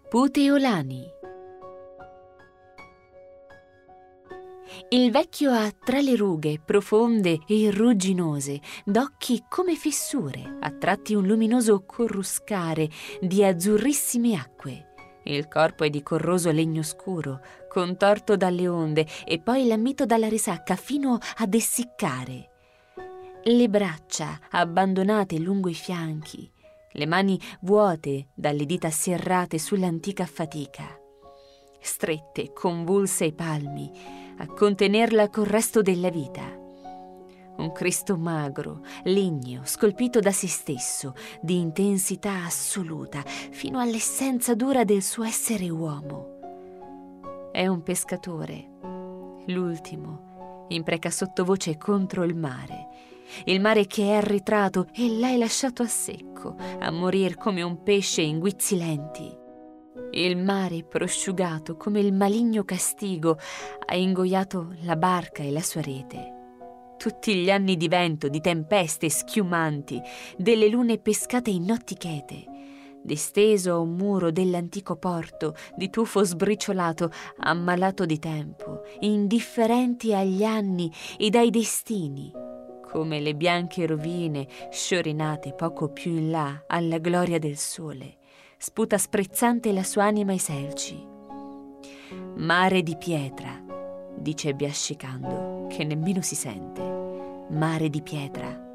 Puteolani. Il vecchio ha tra le rughe profonde e rugginose, d'occhi come fissure, a tratti un luminoso corruscare di azzurrissime acque. Il corpo è di corroso legno scuro, contorto dalle onde e poi lammito dalla risacca fino ad essiccare. Le braccia abbandonate lungo i fianchi, le mani vuote dalle dita serrate sull'antica fatica, strette, convulse ai palmi, a contenerla col resto della vita. Un Cristo magro, ligneo, scolpito da se stesso, di intensità assoluta, fino all'essenza dura del suo essere uomo. È un pescatore, l'ultimo, impreca sottovoce contro il mare che è arretrato e l'hai lasciato a secco, a morir come un pesce in guizzi lenti. Il mare prosciugato come il maligno castigo ha ingoiato la barca e la sua rete. Tutti gli anni di vento, di tempeste schiumanti, delle lune pescate in notti chete, disteso a un muro dell'antico porto, di tufo sbriciolato, ammalato di tempo, indifferenti agli anni ed ai destini, come le bianche rovine sciorinate poco più in là alla gloria del sole, sputa sprezzante la sua anima ai selci. Mare di pietra, dice biascicando, che nemmeno si sente. Mare di pietra.